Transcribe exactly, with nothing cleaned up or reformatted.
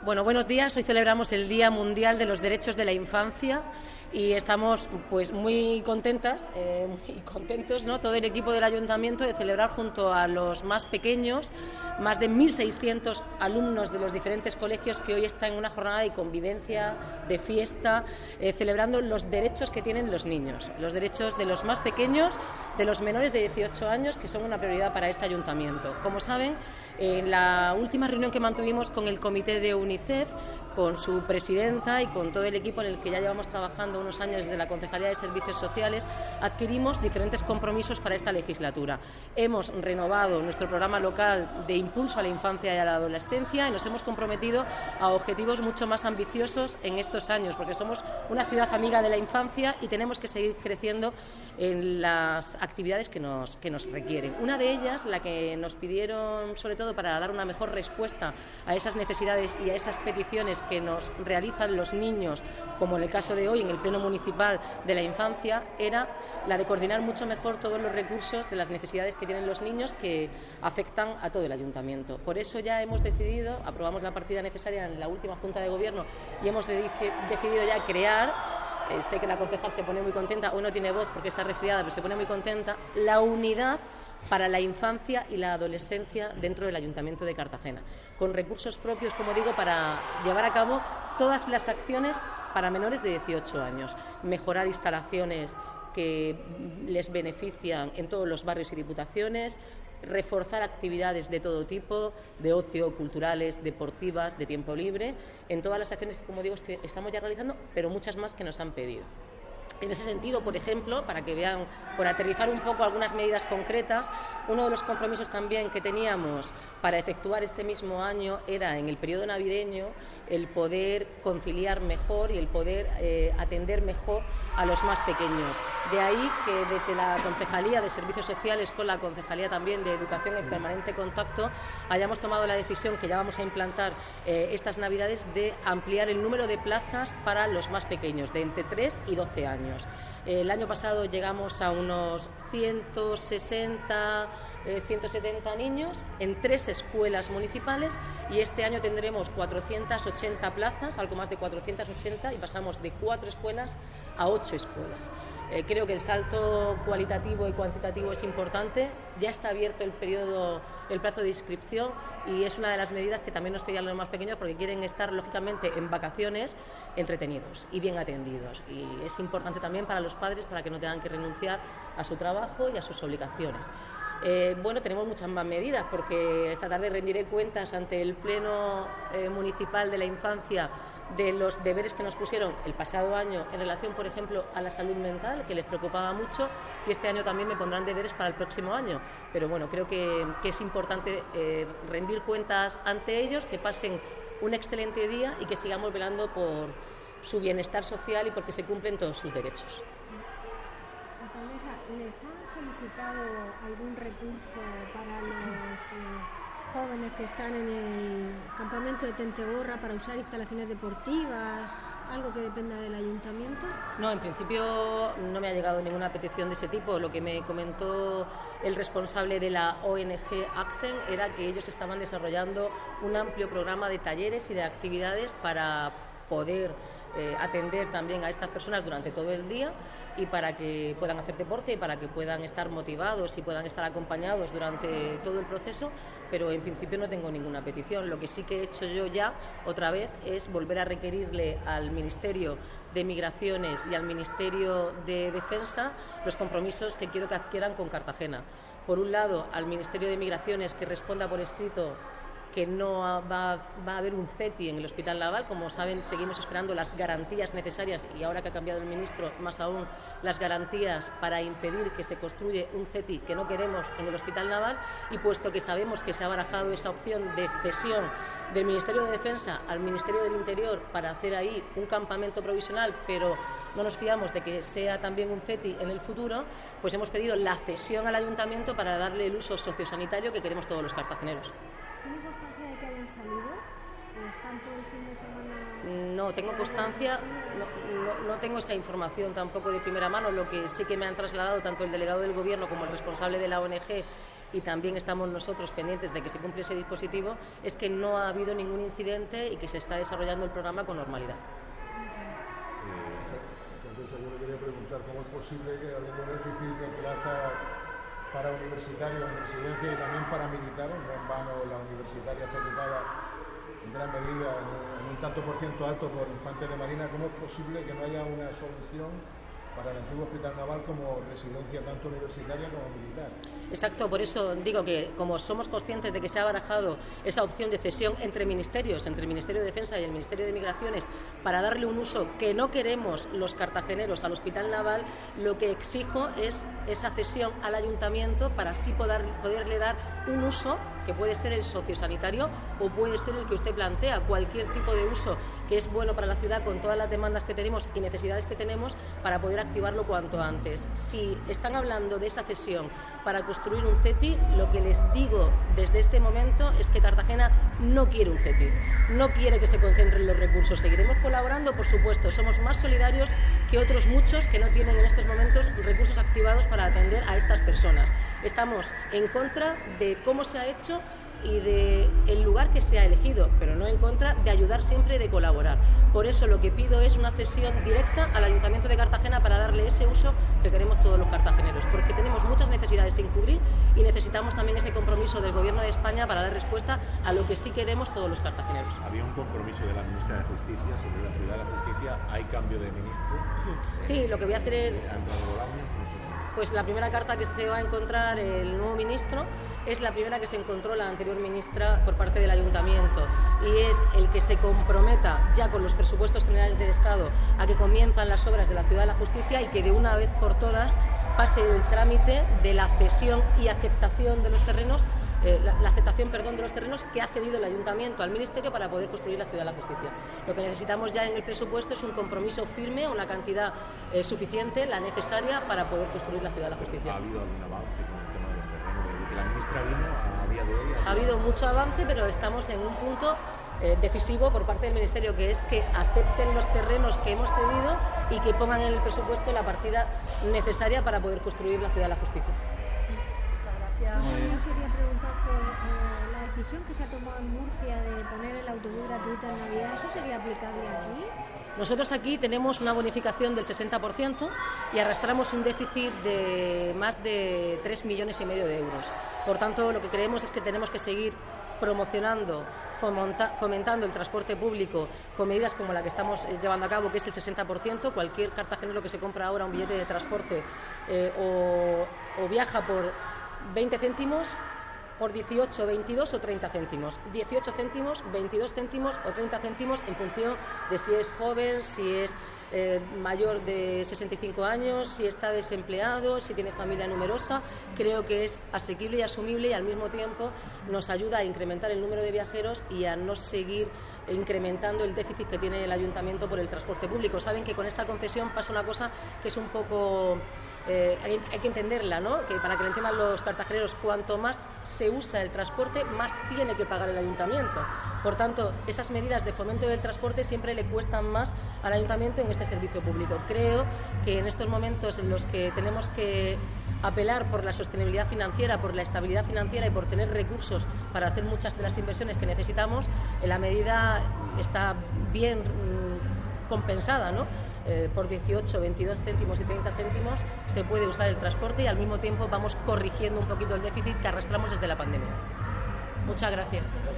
Bueno, buenos días. Hoy celebramos el Día Mundial de los Derechos de la Infancia y estamos pues muy contentas eh, muy contentos, ¿no? Todo el equipo del Ayuntamiento de celebrar junto a los más pequeños, más de mil seiscientos alumnos de los diferentes colegios que hoy están en una jornada de convivencia, de fiesta, eh, celebrando los derechos que tienen los niños, los derechos de los más pequeños, de los menores de dieciocho años, que son una prioridad para este Ayuntamiento. Como saben, en la última reunión que mantuvimos con el comité de UNICEF, con su presidenta y con todo el equipo en el que ya llevamos trabajando unos años desde la Concejalía de Servicios Sociales, adquirimos diferentes compromisos para esta legislatura. Hemos renovado nuestro programa local de impulso a la infancia y a la adolescencia y nos hemos comprometido a objetivos mucho más ambiciosos en estos años, porque somos una ciudad amiga de la infancia y tenemos que seguir creciendo en las actividades que nos, que nos requieren. Una de ellas, la que nos pidieron sobre todo para dar una mejor respuesta a esas necesidades y a esas peticiones que nos realizan los niños, como en el caso de hoy en el Pleno Municipal de la Infancia, era la de coordinar mucho mejor todos los recursos de las necesidades que tienen los niños que afectan a todo el Ayuntamiento. Por eso ya hemos decidido, aprobamos la partida necesaria en la última Junta de Gobierno y hemos de- decidido ya crear, eh, sé que la concejal se pone muy contenta, hoy no tiene voz porque está resfriada, pero se pone muy contenta, la unidad para la infancia y la adolescencia dentro del Ayuntamiento de Cartagena, con recursos propios, como digo, para llevar a cabo todas las acciones para menores de dieciocho años, mejorar instalaciones que les benefician en todos los barrios y diputaciones, reforzar actividades de todo tipo, de ocio, culturales, deportivas, de tiempo libre, en todas las acciones que, como digo, estamos ya realizando, pero muchas más que nos han pedido. En ese sentido, por ejemplo, para que vean, por aterrizar un poco algunas medidas concretas, uno de los compromisos también que teníamos para efectuar este mismo año era, en el periodo navideño, el poder conciliar mejor y el poder eh, atender mejor a los más pequeños. De ahí que desde la Concejalía de Servicios Sociales, con la Concejalía también de Educación en permanente contacto, hayamos tomado la decisión, que ya vamos a implantar eh, estas Navidades, de ampliar el número de plazas para los más pequeños, de entre tres y doce años. El año pasado llegamos a unos ciento sesenta, eh, ciento setenta niños en tres escuelas municipales y este año tendremos cuatrocientas ochenta plazas, algo más de cuatrocientas ochenta, y pasamos de cuatro escuelas a ocho escuelas. Eh, creo que el salto cualitativo y cuantitativo es importante. Ya está abierto el periodo, el plazo de inscripción y es una de las medidas que también nos pedían los más pequeños porque quieren estar, lógicamente, en vacaciones entretenidos y bien atendidos. Y es importante también para los padres para que no tengan que renunciar a su trabajo y a sus obligaciones. Eh, bueno, tenemos muchas más medidas porque esta tarde rendiré cuentas ante el Pleno eh, Municipal de la Infancia de los deberes que nos pusieron el pasado año en relación, por ejemplo, a la salud mental, que les preocupaba mucho, y este año también me pondrán deberes para el próximo año. Pero bueno, creo que, que es importante eh, rendir cuentas ante ellos, que pasen un excelente día y que sigamos velando por su bienestar social y porque se cumplen todos sus derechos. Alcaldesa, ¿les han solicitado algún recurso para los eh, jóvenes que están en el campamento de Tentegorra para usar instalaciones deportivas, algo que dependa del ayuntamiento? No, en principio no me ha llegado ninguna petición de ese tipo. Lo que me comentó el responsable de la O N G ACCEN era que ellos estaban desarrollando un amplio programa de talleres y de actividades para poder eh, atender también a estas personas durante todo el día y para que puedan hacer deporte y para que puedan estar motivados y puedan estar acompañados durante todo el proceso, pero en principio no tengo ninguna petición. Lo que sí que he hecho yo ya otra vez es volver a requerirle al Ministerio de Migraciones y al Ministerio de Defensa los compromisos que quiero que adquieran con Cartagena. Por un lado, al Ministerio de Migraciones que responda por escrito que no va, va a haber un CETI en el Hospital Naval. Como saben, seguimos esperando las garantías necesarias y ahora que ha cambiado el ministro, más aún las garantías para impedir que se construya un CETI que no queremos en el Hospital Naval, y puesto que sabemos que se ha barajado esa opción de cesión del Ministerio de Defensa al Ministerio del Interior para hacer ahí un campamento provisional, pero no nos fiamos de que sea también un CETI en el futuro, pues hemos pedido la cesión al Ayuntamiento para darle el uso sociosanitario que queremos todos los cartageneros. ¿Tiene constancia de que hayan salido? ¿O están todo el fin de semana? No tengo constancia, no, no, no tengo esa información tampoco de primera mano. Lo que sí que me han trasladado tanto el delegado del Gobierno como el responsable de la O N G y también estamos nosotros pendientes de que se cumpla ese dispositivo, es que no ha habido ningún incidente y que se está desarrollando el programa con normalidad. Entonces yo le quería preguntar cómo es posible que habiendo déficit de plaza para universitarios en residencia y también para militares, no en vano la universitaria está ocupada en gran medida en un, en un tanto por ciento alto por infantes de marina, ¿cómo es posible que no haya una solución para el antiguo Hospital Naval como residencia tanto universitaria como militar? Exacto, por eso digo que como somos conscientes de que se ha barajado esa opción de cesión entre ministerios, entre el Ministerio de Defensa y el Ministerio de Migraciones, para darle un uso que no queremos los cartageneros al Hospital Naval, lo que exijo es esa cesión al Ayuntamiento para así poder, poderle dar un uso que puede ser el sociosanitario o puede ser el que usted plantea, cualquier tipo de uso que es bueno para la ciudad con todas las demandas que tenemos y necesidades que tenemos para poder activarlo cuanto antes. Si están hablando de esa cesión para construir un C E T I, lo que les digo desde este momento es que Cartagena no quiere un C E T I, no quiere que se concentren los recursos. Seguiremos colaborando, por supuesto, somos más solidarios que otros muchos que no tienen en estos momentos recursos activados para atender a estas personas. Estamos en contra de cómo se ha hecho y de el lugar que se ha elegido, pero no en contra de ayudar siempre y de colaborar. Por eso lo que pido es una cesión directa al Ayuntamiento de Cartagena para darle ese uso que queremos todos los cartageneros, porque tenemos muchas necesidades sin cubrir y necesitamos también ese compromiso del Gobierno de España para dar respuesta a lo que sí queremos todos los cartageneros. Había un compromiso de la ministra de Justicia sobre la Ciudad de la Justicia. ¿Hay cambio de ministro? Sí, lo que voy a hacer es... ¿Ha entrado Bolaños? No sé si... Pues la primera carta que se va a encontrar el nuevo ministro es la primera que se encontró la anterior ministra por parte del Ayuntamiento, y es el que se comprometa ya con los presupuestos generales del Estado a que comienzan las obras de la Ciudad de la Justicia y que de una vez por todas pase el trámite de la cesión y aceptación de los terrenos, eh, la, la aceptación perdón, de los terrenos que ha cedido el Ayuntamiento al Ministerio para poder construir la Ciudad de la Justicia. Lo que necesitamos ya en el presupuesto es un compromiso firme, una cantidad eh, suficiente, la necesaria para poder construir la Ciudad de la Justicia. ¿Ha habido algún avance con el tema de los terrenos? Desde que la ministra vino a día de hoy... Ha habido mucho avance, pero estamos en un punto eh, decisivo por parte del Ministerio, que es que acepten los terrenos que hemos cedido y que pongan en el presupuesto la partida necesaria para poder construir la Ciudad de la Justicia. Muchas gracias. Yo quería preguntar por eh, la decisión que se ha tomado en Murcia de poner el autobús gratuito en Navidad. ¿Eso sería aplicable aquí? Nosotros aquí tenemos una bonificación del sesenta por ciento y arrastramos un déficit de más de tres millones y medio de euros. Por tanto, lo que creemos es que tenemos que seguir promocionando, fomenta, fomentando el transporte público con medidas como la que estamos llevando a cabo, que es el sesenta por ciento. Cualquier cartagenero que se compra ahora un billete de transporte eh, o, o viaja por veinte céntimos, por dieciocho, veintidós o treinta céntimos. dieciocho céntimos, veintidós céntimos o treinta céntimos en función de si es joven, si es eh, mayor de sesenta y cinco años, si está desempleado, si tiene familia numerosa. Creo que es asequible y asumible y al mismo tiempo nos ayuda a incrementar el número de viajeros y a no seguir incrementando el déficit que tiene el Ayuntamiento por el transporte público. Saben que con esta concesión pasa una cosa que es un poco... Eh, hay, hay que entenderla, ¿no? Que para que lo entiendan los cartageneros, cuanto más se usa el transporte, más tiene que pagar el Ayuntamiento. Por tanto, esas medidas de fomento del transporte siempre le cuestan más al Ayuntamiento en este servicio público. Creo que en estos momentos en los que tenemos que apelar por la sostenibilidad financiera, por la estabilidad financiera y por tener recursos para hacer muchas de las inversiones que necesitamos, la medida está bien mmm, compensada, ¿no? Eh, por dieciocho, veintidós céntimos y treinta céntimos se puede usar el transporte y al mismo tiempo vamos corrigiendo un poquito el déficit que arrastramos desde la pandemia. Muchas gracias.